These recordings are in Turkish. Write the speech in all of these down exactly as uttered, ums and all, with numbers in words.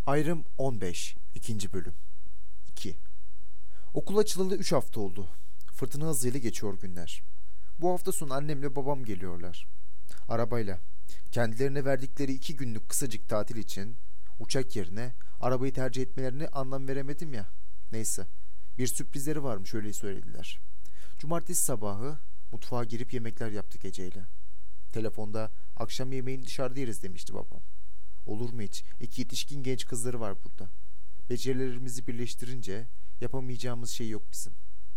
Ayrım on beş. ikinci bölüm. iki. Okul açılalı üç hafta oldu. Fırtına hızıyla geçiyor günler. Bu hafta sonu annemle babam geliyorlar. Arabayla. Kendilerine verdikleri iki günlük kısacık tatil için uçak yerine arabayı tercih etmelerine anlam veremedim ya. Neyse. Bir sürprizleri varmış, öyle söylediler. Cumartesi sabahı mutfağa girip yemekler yaptık Ece'yle. Telefonda akşam yemeğini dışarıda yeriz demişti babam. Olur mu hiç? İki yetişkin genç kızları var burada. Becerilerimizi birleştirince yapamayacağımız şey yok bizim.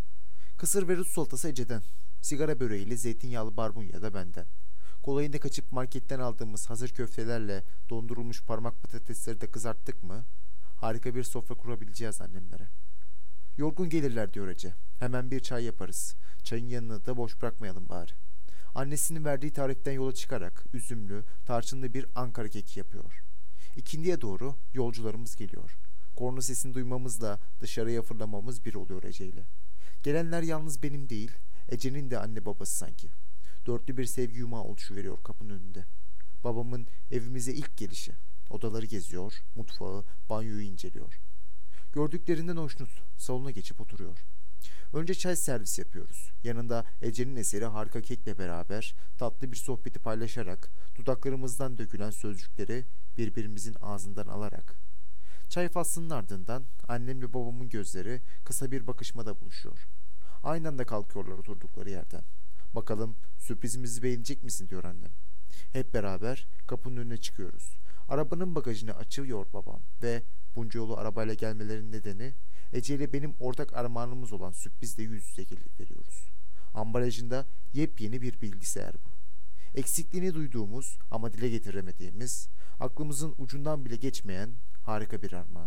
Kısır ve Rus salatası Ece'den. Sigara böreğiyle zeytinyağlı barbunya da benden. Kolayında kaçıp marketten aldığımız hazır köftelerle dondurulmuş parmak patatesleri de kızarttık mı harika bir sofra kurabileceğiz annemlere. Yorgun gelirler diyor Ece. Hemen bir çay yaparız. Çayın yanını da boş bırakmayalım bari. Annesinin verdiği tariften yola çıkarak üzümlü, tarçınlı bir Ankara keki yapıyor. İkindiye doğru yolcularımız geliyor. Korna sesini duymamızla dışarıya fırlamamız bir oluyor Ece ile. Gelenler yalnız benim değil, Ece'nin de anne babası sanki. Dörtlü bir sevgi yumağı oluşuveriyor kapının önünde. Babamın evimize ilk gelişi. Odaları geziyor, mutfağı, banyoyu inceliyor. Gördüklerinden hoşnut, salona geçip oturuyor. Önce çay servis yapıyoruz. Yanında Ece'nin eseri harika kekle beraber tatlı bir sohbeti paylaşarak dudaklarımızdan dökülen sözcükleri birbirimizin ağzından alarak. Çay faslının ardından annemle babamın gözleri kısa bir bakışmada buluşuyor. Aynı anda kalkıyorlar oturdukları yerden. Bakalım sürprizimizi beğenecek misin diyor annem. Hep beraber kapının önüne çıkıyoruz. Arabanın bagajını açıyor babam ve bunca yolu arabayla gelmelerinin nedeni Ece ile benim ortak armağanımız olan sürprizle yüz yüze veriyoruz. Ambalajında yepyeni bir bilgisayar bu. Eksikliğini duyduğumuz ama dile getiremediğimiz, aklımızın ucundan bile geçmeyen harika bir armağan.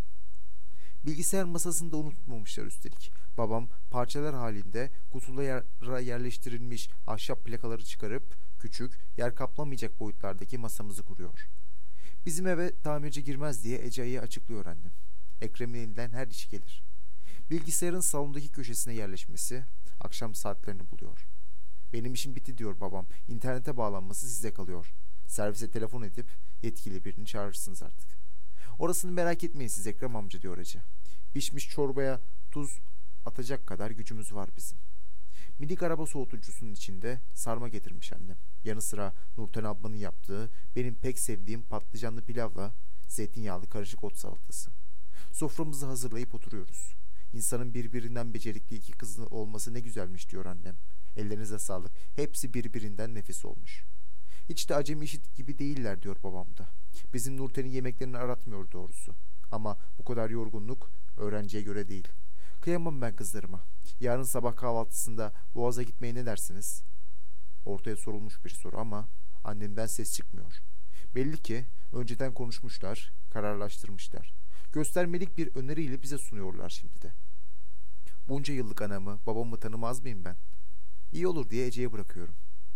Bilgisayar masasını da unutmamışlar üstelik. Babam parçalar halinde kutulara yerleştirilmiş ahşap plakaları çıkarıp küçük, yer kaplamayacak boyutlardaki masamızı kuruyor. Bizim eve tamirci girmez diye Ece'ye açıklıyor annem. Ekrem'in elinden her iş gelir. Bilgisayarın salondaki köşesine yerleşmesi akşam saatlerini buluyor. Benim işim bitti diyor babam. İnternete bağlanması size kalıyor. Servise telefon edip yetkili birini çağırırsınız artık. Orasını merak etmeyin siz Ekrem amca diyor Ece. Pişmiş çorbaya tuz atacak kadar gücümüz var bizim. Minik araba soğutucusunun içinde sarma getirmiş annem. Yanı sıra Nurten ablanın yaptığı benim pek sevdiğim patlıcanlı pilavla zeytinyağlı karışık ot salatası. Soframızı hazırlayıp oturuyoruz. İnsanın birbirinden becerikli iki kızı olması ne güzelmiş diyor annem. Ellerinize sağlık. Hepsi birbirinden nefis olmuş. Hiç de acemi işit gibi değiller diyor babam da. Bizim Nurten'in yemeklerini aratmıyor doğrusu. Ama bu kadar yorgunluk öğrenciye göre değil. Kıyamam ben kızlarıma. Yarın sabah kahvaltısında Boğaz'a gitmeye ne dersiniz? Ortaya sorulmuş bir soru ama annemden ses çıkmıyor. Belli ki önceden konuşmuşlar, kararlaştırmışlar. Göstermelik bir öneriyle bize sunuyorlar şimdi de. Bunca yıllık anamı, babamı tanımaz mıyım ben? İyi olur diye Ece'ye bırakıyorum.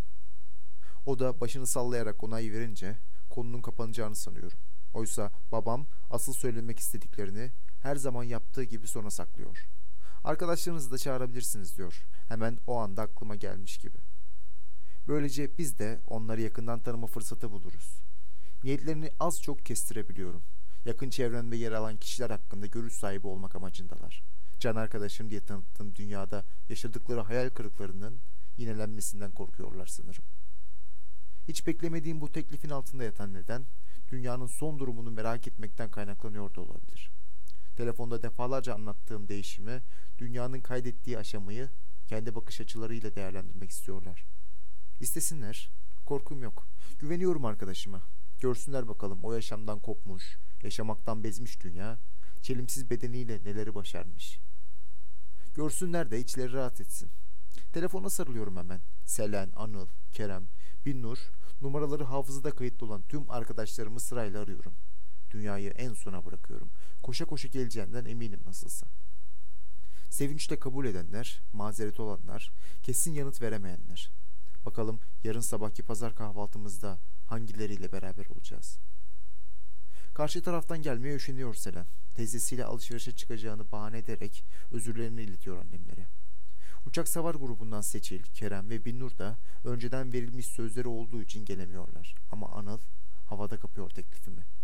O da başını sallayarak onay verince konunun kapanacağını sanıyorum. Oysa babam asıl söylemek istediklerini her zaman yaptığı gibi sona saklıyor. Arkadaşlarınızı da çağırabilirsiniz diyor. Hemen o anda aklıma gelmiş gibi. Böylece biz de onları yakından tanıma fırsatı buluruz. Niyetlerini az çok kestirebiliyorum. Yakın çevremde yer alan kişiler hakkında görüş sahibi olmak amacındalar. Can arkadaşım diye tanıttığım dünyada yaşadıkları hayal kırıklarının yinelenmesinden korkuyorlar sanırım. Hiç beklemediğim bu teklifin altında yatan neden, dünyanın son durumunu merak etmekten kaynaklanıyor da olabilir. Telefonda defalarca anlattığım değişimi, dünyanın kaydettiği aşamayı kendi bakış açılarıyla değerlendirmek istiyorlar. İstesinler, korkum yok. Güveniyorum arkadaşıma. Görsünler bakalım o yaşamdan kopmuş, yaşamaktan bezmiş dünya, çelimsiz bedeniyle neleri başarmış. Görsünler de içleri rahat etsin. Telefona sarılıyorum hemen. Selen, Anıl, Kerem, Binnur, numaraları hafızada kayıtlı olan tüm arkadaşlarımı sırayla arıyorum. Dünyayı en sona bırakıyorum. Koşa koşa geleceğinden eminim nasılsa. Sevinçle kabul edenler, mazeret olanlar, kesin yanıt veremeyenler. Bakalım yarın sabahki pazar kahvaltımızda hangileriyle beraber olacağız? Karşı taraftan gelmeye üşeniyor Selen. Teyzesiyle alışverişe çıkacağını bahane ederek özürlerini iletiyor annemlere. Uçak savar grubundan Seçil, Kerem ve Binnur da önceden verilmiş sözleri olduğu için gelemiyorlar. Ama Anıl havada kapıyor teklifimi.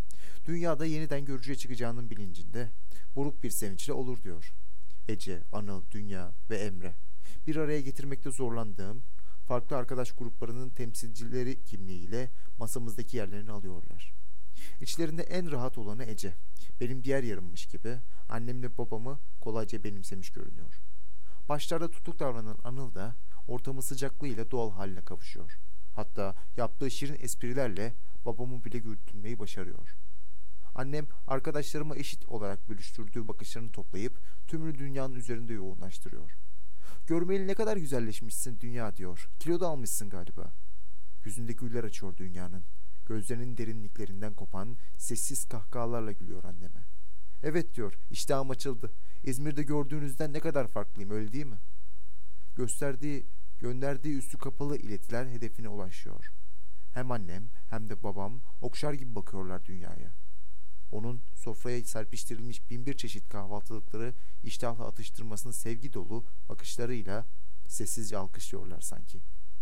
Dünyada yeniden görücüye çıkacağının bilincinde buruk bir sevinçle olur diyor. Ece, Anıl, Dünya ve Emre. Bir araya getirmekte zorlandığım farklı arkadaş gruplarının temsilcileri kimliğiyle masamızdaki yerlerini alıyorlar. İçlerinde en rahat olanı Ece. Benim diğer yarımmış gibi annemle babamı kolayca benimsemiş görünüyor. Başlarda tutuk davranan Anıl da ortamın sıcaklığıyla doğal haline kavuşuyor. Hatta yaptığı şirin esprilerle babamı bile güldürmeyi başarıyor. Annem arkadaşlarıma eşit olarak bölüştürdüğü bakışlarını toplayıp tümünü dünyanın üzerinde yoğunlaştırıyor. Görmeyeli ne kadar güzelleşmişsin Dünya diyor. Kilo da almışsın galiba. Yüzünde güller açıyor Dünya'nın. Gözlerinin derinliklerinden kopan sessiz kahkahalarla gülüyor anneme. Evet diyor, iştahım açıldı. İzmir'de gördüğünüzden ne kadar farklıyım, öyle değil mi? Gösterdiği, gönderdiği üstü kapalı iletiler hedefine ulaşıyor. Hem annem hem de babam okşar gibi bakıyorlar Dünya'ya. Onun sofraya serpiştirilmiş bin bir çeşit kahvaltılıkları iştahla atıştırmasını sevgi dolu bakışlarıyla sessizce alkışlıyorlar sanki.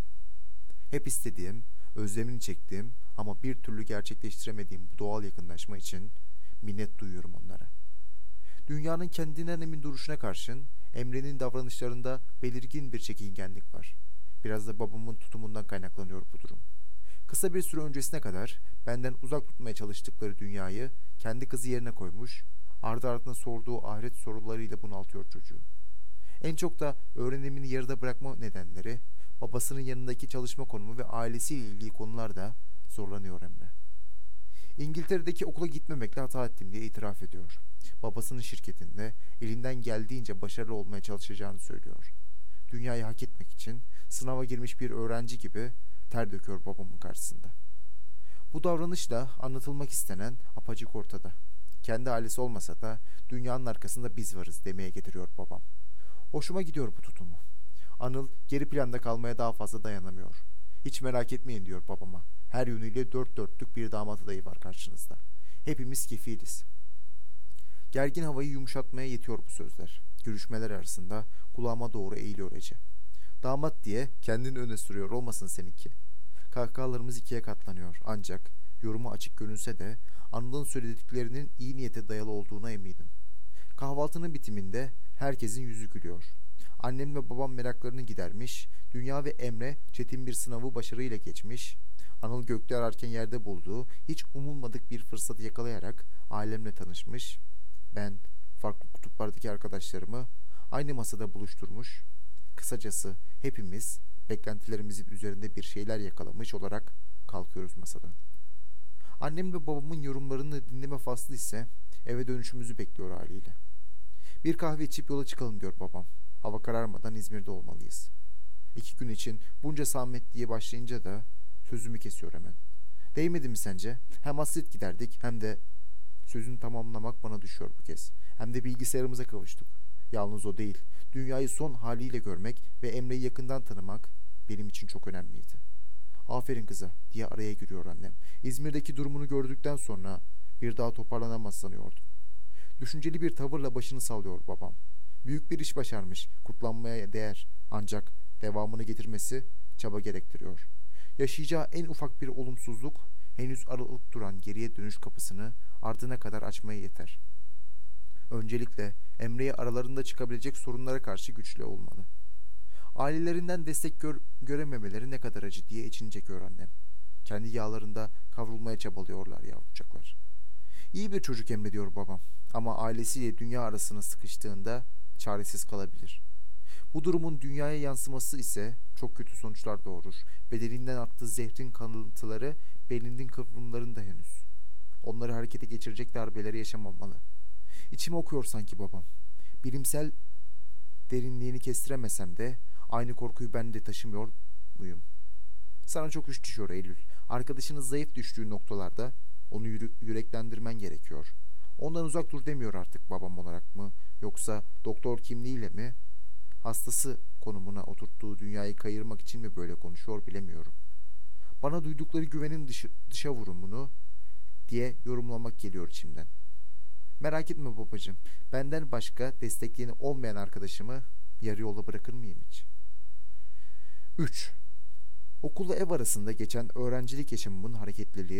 Hep istediğim, özlemini çektiğim ama bir türlü gerçekleştiremediğim bu doğal yakınlaşma için minnet duyuyorum onlara. Dünyanın kendinden emin duruşuna karşın Emre'nin davranışlarında belirgin bir çekingenlik var. Biraz da babamın tutumundan kaynaklanıyor bu durum. Kısa bir süre öncesine kadar benden uzak tutmaya çalıştıkları Dünyayı kendi kızı yerine koymuş, ardı ardına sorduğu ahiret sorularıyla bunaltıyor çocuğu. En çok da öğrenimini yarıda bırakma nedenleri, babasının yanındaki çalışma konumu ve ailesiyle ilgili konularda zorlanıyor Emre. İngiltere'deki okula gitmemekle hata ettim diye itiraf ediyor. Babasının şirketinde elinden geldiğince başarılı olmaya çalışacağını söylüyor. Dünyayı hak etmek için sınava girmiş bir öğrenci gibi ter döküyor babamın karşısında. Bu davranışla anlatılmak istenen apaçık ortada. Kendi ailesi olmasa da dünyanın arkasında biz varız demeye getiriyor babam. Hoşuma gidiyor bu tutumu. Anıl geri planda kalmaya daha fazla dayanamıyor. Hiç merak etmeyin diyor babama. Her yönüyle dört dörtlük bir damat adayı var karşınızda. Hepimiz kefiliz. Gergin havayı yumuşatmaya yetiyor bu sözler. Görüşmeler arasında kulağıma doğru eğiliyor Ece. Damat diye kendini öne sürüyor olmasın seninki. Kahkahalarımız ikiye katlanıyor ancak yorumu açık görünse de Anıl'ın söylediklerinin iyi niyete dayalı olduğuna eminim. Kahvaltının bitiminde herkesin yüzü gülüyor. Annem ve babam meraklarını gidermiş, Dünya ve Emre çetin bir sınavı başarıyla geçmiş, Anıl gökte ararken yerde bulduğu hiç umulmadık bir fırsatı yakalayarak ailemle tanışmış, ben farklı kutuplardaki arkadaşlarımı aynı masada buluşturmuş, kısacası hepimiz beklentilerimizin üzerinde bir şeyler yakalamış olarak kalkıyoruz masadan. Annem ve babamın yorumlarını dinleme faslı ise eve dönüşümüzü bekliyor haliyle. Bir kahve içip yola çıkalım diyor babam. Hava kararmadan İzmir'de olmalıyız. İki gün için bunca zahmet diye başlayınca da sözümü kesiyor hemen. Değmedi mi sence? Hem hasret giderdik hem de sözünü tamamlamak bana düşüyor bu kez. Hem de bilgisayarımıza kavuştuk. Yalnız o değil. Dünyayı son haliyle görmek ve Emre'yi yakından tanımak benim için çok önemliydi. Aferin kıza diye araya giriyor annem. İzmir'deki durumunu gördükten sonra bir daha toparlanamaz sanıyordum. Düşünceli bir tavırla başını sallıyor babam. Büyük bir iş başarmış, kutlanmaya değer. Ancak devamını getirmesi çaba gerektiriyor. Yaşayacağı en ufak bir olumsuzluk henüz aralık duran geriye dönüş kapısını ardına kadar açmaya yeter. Öncelikle Emre'ye aralarında çıkabilecek sorunlara karşı güçlü olmalı. Ailelerinden destek gör görememeleri ne kadar acı diye içini çekiyor annem. Kendi yağlarında kavrulmaya çabalıyorlar yavrucaklar. İyi bir çocuk Emre diyor babam. Ama ailesiyle dünya arasına sıkıştığında çaresiz kalabilir. Bu durumun dünyaya yansıması ise çok kötü sonuçlar doğurur. Bedeninden attığı zehrin kalıntıları beyninin kıvrımlarında henüz. Onları harekete geçirecek darbeleri yaşamamalı. İçime okuyor sanki babam. Bilimsel derinliğini kestiremesem de aynı korkuyu ben de taşımıyor muyum? Sana çok iş düşüyor Eylül. Arkadaşının zayıf düştüğü noktalarda onu yürü yüreklendirmen gerekiyor. Ondan uzak dur demiyor artık babam olarak mı? Yoksa doktor kimliğiyle mi? Hastası konumuna oturttuğu dünyayı kayırmak için mi böyle konuşuyor bilemiyorum. Bana duydukları güvenin dışı, dışa vurumunu diye yorumlamak geliyor içimden. Merak etme babacığım. Benden başka destekleyeni olmayan arkadaşımı yarı yolda bırakır mıyım hiç? üç. Okulla ev arasında geçen öğrencilik yaşamımın hareketliliği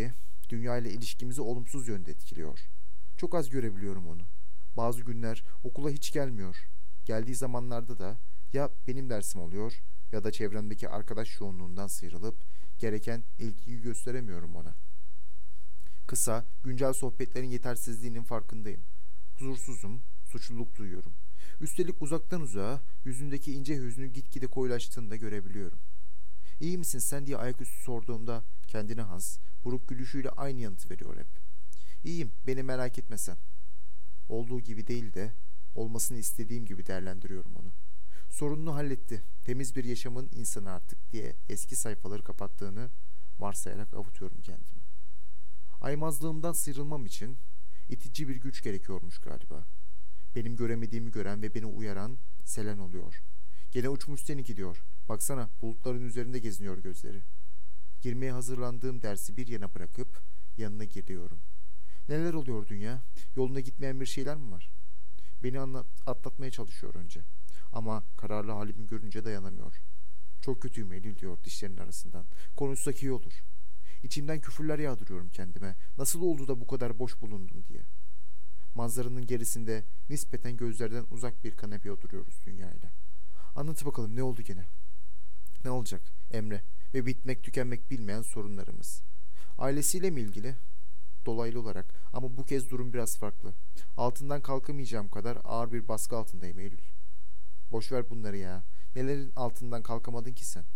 Dünya ile ilişkimizi olumsuz yönde etkiliyor. Çok az görebiliyorum onu. Bazı günler okula hiç gelmiyor. Geldiği zamanlarda da ya benim dersim oluyor ya da çevremdeki arkadaş yoğunluğundan sıyrılıp gereken ilgiyi gösteremiyorum ona. Kısa, güncel sohbetlerin yetersizliğinin farkındayım. Huzursuzum, suçluluk duyuyorum. Üstelik uzaktan uzağa yüzündeki ince hüznü gitgide koyulaştığını da görebiliyorum. İyi misin sen diye ayaküstü sorduğumda kendine has, buruk gülüşüyle aynı yanıtı veriyor hep. İyiyim, beni merak etme sen. Olduğu gibi değil de olmasını istediğim gibi değerlendiriyorum onu. Sorununu halletti, temiz bir yaşamın insanı artık diye eski sayfaları kapattığını varsayarak avutuyorum kendimi. Aymazlığımdan sıyrılmam için itici bir güç gerekiyormuş galiba. Benim göremediğimi gören ve beni uyaran Selen oluyor. Gene uçmuş seninki diyor. Baksana bulutların üzerinde geziniyor gözleri. Girmeye hazırlandığım dersi bir yana bırakıp yanına giriyorum. Neler oluyor dünya? Yoluna gitmeyen bir şeyler mi var? Beni anlat, atlatmaya çalışıyor önce. Ama kararlı halimi görünce dayanamıyor. Çok kötüyüm Eylül diyor dişlerinin arasından. Konuşsak iyi olur. İçimden küfürler yağdırıyorum kendime. Nasıl oldu da bu kadar boş bulundum diye. Manzaranın gerisinde nispeten gözlerden uzak bir kanepeye oturuyoruz dünyayla. Anlat bakalım ne oldu gene? Ne olacak Emre ve bitmek tükenmek bilmeyen sorunlarımız. Ailesiyle mi ilgili? Dolaylı olarak ama bu kez durum biraz farklı. Altından kalkamayacağım kadar ağır bir baskı altındayım Eylül. Boşver bunları ya. Nelerin altından kalkamadın ki sen?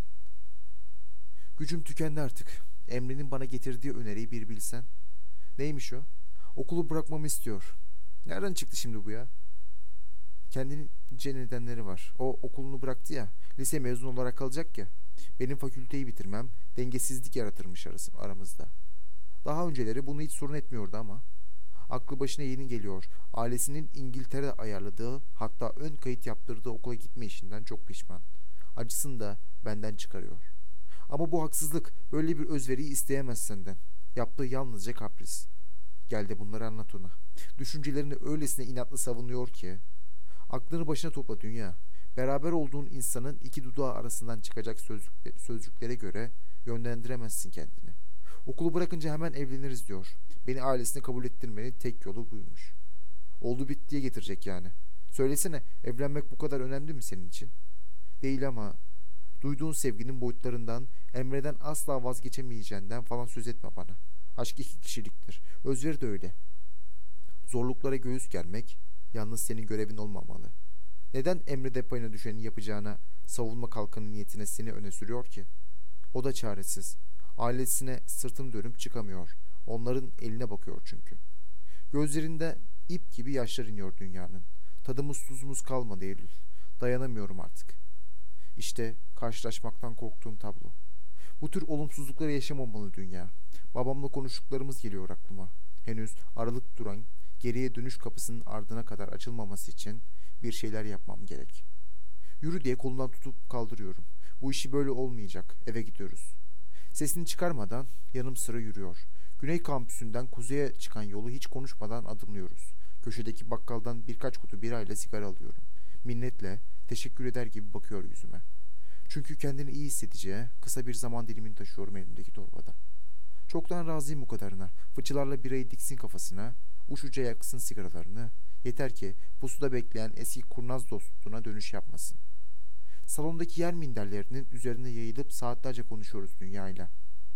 Gücüm tükendi artık. Emre'nin bana getirdiği öneriyi bir bilsen. Neymiş o? Okulu bırakmamı istiyor. Nereden çıktı şimdi bu ya? Kendince nedenleri var. O okulunu bıraktı ya. Lise mezun olarak kalacak ya. Benim fakülteyi bitirmem dengesizlik yaratırmış arası, aramızda. Daha önceleri bunu hiç sorun etmiyordu ama. Aklı başına yeni geliyor. Ailesinin İngiltere'de ayarladığı, hatta ön kayıt yaptırdığı okula gitme işinden çok pişman. Acısını da benden çıkarıyor. Ama bu haksızlık. Böyle bir özveriyi isteyemez senden. Yaptığı yalnızca kapris. Gel de bunları anlat ona. Düşüncelerini öylesine inatlı savunuyor ki. Aklını başına topla dünya. Beraber olduğun insanın iki dudağı arasından çıkacak sözcükle, sözcüklere göre yönlendiremezsin kendini. Okulu bırakınca hemen evleniriz diyor. Beni ailesine kabul ettirmenin tek yolu buymuş. Oldu bittiye getirecek yani. Söylesene, evlenmek bu kadar önemli mi senin için? Değil ama duyduğun sevginin boyutlarından, Emre'den asla vazgeçemeyeceğinden falan söz etme bana. Aşk iki kişiliktir. Özveri de öyle. Zorluklara göğüs germek yalnız senin görevin olmamalı. Neden Emre de payına düşeni yapacağına, savunma kalkanı niyetine seni öne sürüyor ki? O da çaresiz. Ailesine sırtını dönüp çıkamıyor. Onların eline bakıyor çünkü. Gözlerinde ip gibi yaşlar iniyor dünyanın. Tadımız tuzumuz kalmadı Eylül. Dayanamıyorum artık. İşte karşılaşmaktan korktuğum tablo. Bu tür olumsuzlukları yaşamamalı dünya. Babamla konuştuklarımız geliyor aklıma. Henüz aralık duran, geriye dönüş kapısının ardına kadar açılmaması için bir şeyler yapmam gerek. Yürü diye kolundan tutup kaldırıyorum. Bu işi böyle olmayacak. Eve gidiyoruz. Sesini çıkarmadan yanım sıra yürüyor. Güney kampüsünden kuzeye çıkan yolu hiç konuşmadan adımlıyoruz. Köşedeki bakkaldan birkaç kutu birayla sigara alıyorum. Minnetle, teşekkür eder gibi bakıyor yüzüme. Çünkü kendini iyi hissedeceği kısa bir zaman dilimini taşıyorum elimdeki torbada. Çoktan razıyım bu kadarına. Fıçılarla birayı diksin kafasına, uçuca yaksın sigaralarını. Yeter ki pusuda bekleyen eski kurnaz dostuna dönüş yapmasın. Salondaki yer minderlerinin üzerine yayılıp saatlerce konuşuyoruz dünyayla.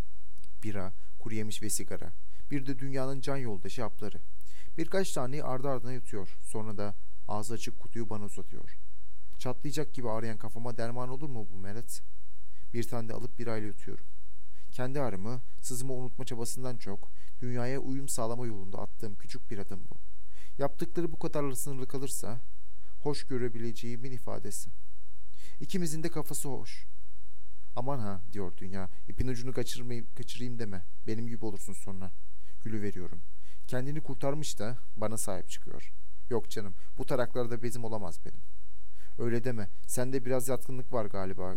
Bira, kuru yemiş ve sigara. Bir de dünyanın can yoldaşı hapları. Birkaç taneyi ardı ardına yutuyor. Sonra da ağzı açık kutuyu bana uzatıyor. Çatlayacak gibi ağrıyan kafama derman olur mu bu meret? Bir tane de alıp birayla yutuyorum. Kendi ağrımı, sızımı unutma çabasından çok dünyaya uyum sağlama yolunda attığım küçük bir adım bu. Yaptıkları bu kadarla sınırlı kalırsa hoş görebileceğimin ifadesi. İkimizin de kafası hoş. Aman ha diyor dünya, ipin ucunu kaçırmayayım, kaçırayım deme. Benim gibi olursun sonra. Gülü veriyorum. Kendini kurtarmış da bana sahip çıkıyor. Yok canım, bu taraklarda bezim olamaz benim. Öyle deme, sende biraz yatkınlık var galiba.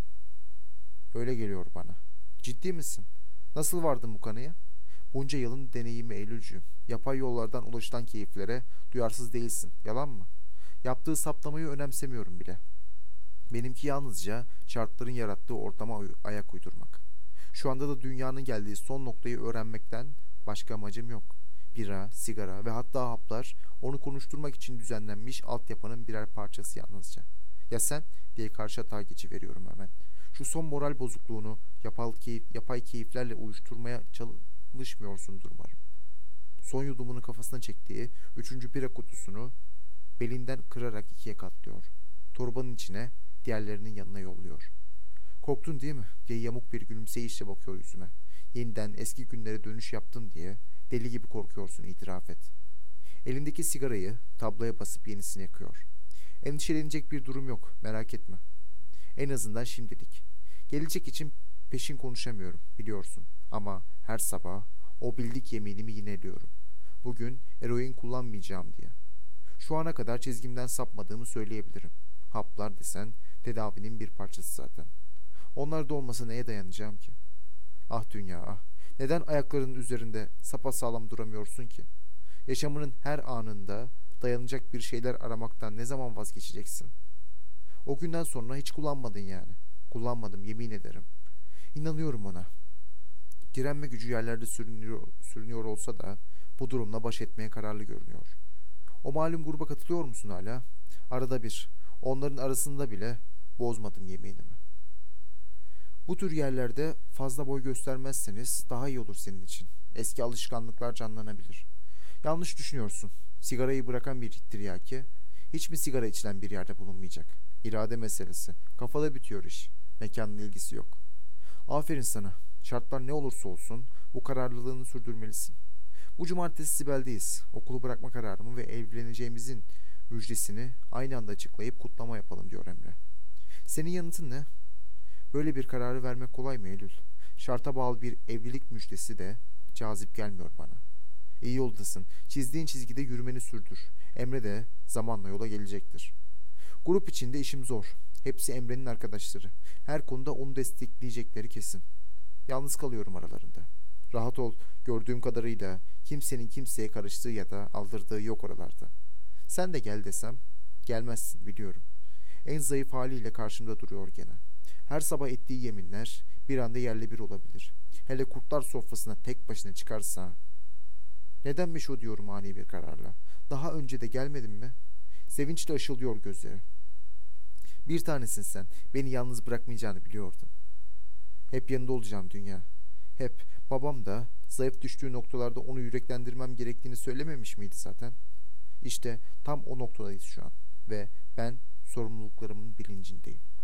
Öyle geliyor bana. Ciddi misin? Nasıl vardın bu kanıya? Bunca yılın deneyimi Eylülcüğüm. Yapay yollardan ulaşılan keyiflere duyarsız değilsin. Yalan mı? Yaptığı saptamayı önemsemiyorum bile. Benimki yalnızca şartların yarattığı ortama ayak uydurmak. Şu anda da dünyanın geldiği son noktayı öğrenmekten başka amacım yok. Bira, sigara ve hatta haplar onu konuşturmak için düzenlenmiş altyapının birer parçası yalnızca. Ya sen diye karşı hata veriyorum hemen. Şu son moral bozukluğunu yapay, keyif, yapay keyiflerle uyuşturmaya çalışmıyorsundur umarım. Son yudumunu kafasına çektiği üçüncü bira kutusunu belinden kırarak ikiye katlıyor. Torbanın içine, diğerlerinin yanına yolluyor. Korktun değil mi diye yamuk bir gülümseyişle bakıyor yüzüme. Yeniden eski günlere dönüş yaptın diye deli gibi korkuyorsun, itiraf et. Elindeki sigarayı tablaya basıp yenisini yakıyor. Endişelenecek bir durum yok, merak etme. En azından şimdilik. Gelecek için peşin konuşamıyorum, biliyorsun. Ama her sabah o bildik yeminimi yineliyorum. Bugün eroin kullanmayacağım diye. Şu ana kadar çizgimden sapmadığımı söyleyebilirim. Haplar desen tedavinin bir parçası zaten. Onlar da olmasa neye dayanacağım ki? Ah dünya ah. Neden ayaklarının üzerinde sapasağlam duramıyorsun ki? Yaşamının her anında dayanacak bir şeyler aramaktan ne zaman vazgeçeceksin? O günden sonra hiç kullanmadın yani. Kullanmadım, yemin ederim. İnanıyorum ona. Direnme gücü yerlerde sürünüyor, sürünüyor olsa da bu durumla baş etmeye kararlı görünüyor. O malum gruba katılıyor musun hala? Arada bir. Onların arasında bile bozmadım yeminimi. Bu tür yerlerde fazla boy göstermezseniz daha iyi olur senin için. Eski alışkanlıklar canlanabilir. Yanlış düşünüyorsun. Sigarayı bırakan bir tiryaki hiç mi sigara içilen bir yerde bulunmayacak? İrade meselesi. Kafada bitiyor iş. Mekanla ilgisi yok. Aferin sana. Şartlar ne olursa olsun bu kararlılığını sürdürmelisin. Bu cumartesi Sibel'deyiz. Okulu bırakma kararımı ve evleneceğimizin müjdesini aynı anda açıklayıp kutlama yapalım diyor Emre. Senin yanıtın ne? Böyle bir kararı vermek kolay mı Eylül? Şarta bağlı bir evlilik müjdesi de cazip gelmiyor bana. İyi yoldasın. Çizdiğin çizgide yürümeni sürdür. Emre de zamanla yola gelecektir. Grup içinde işim zor. Hepsi Emre'nin arkadaşları. Her konuda onu destekleyecekleri kesin. Yalnız kalıyorum aralarında. Rahat ol, gördüğüm kadarıyla kimsenin kimseye karıştığı ya da aldırdığı yok oralarda. Sen de gel desem, gelmezsin biliyorum. En zayıf haliyle karşımda duruyor gene. Her sabah ettiği yeminler bir anda yerle bir olabilir. Hele kurtlar sofrasına tek başına çıkarsa... Nedenmiş o diyorum ani bir kararla. Daha önce de gelmedin mi? Sevinçle ışıldıyor gözleri. Bir tanesin sen. Beni yalnız bırakmayacağını biliyordum. Hep yanında olacağım dünya. Hep. Babam da zayıf düştüğü noktalarda onu yüreklendirmem gerektiğini söylememiş miydi zaten? İşte tam o noktadayız şu an. Ve ben sorumluluklarımın bilincindeyim.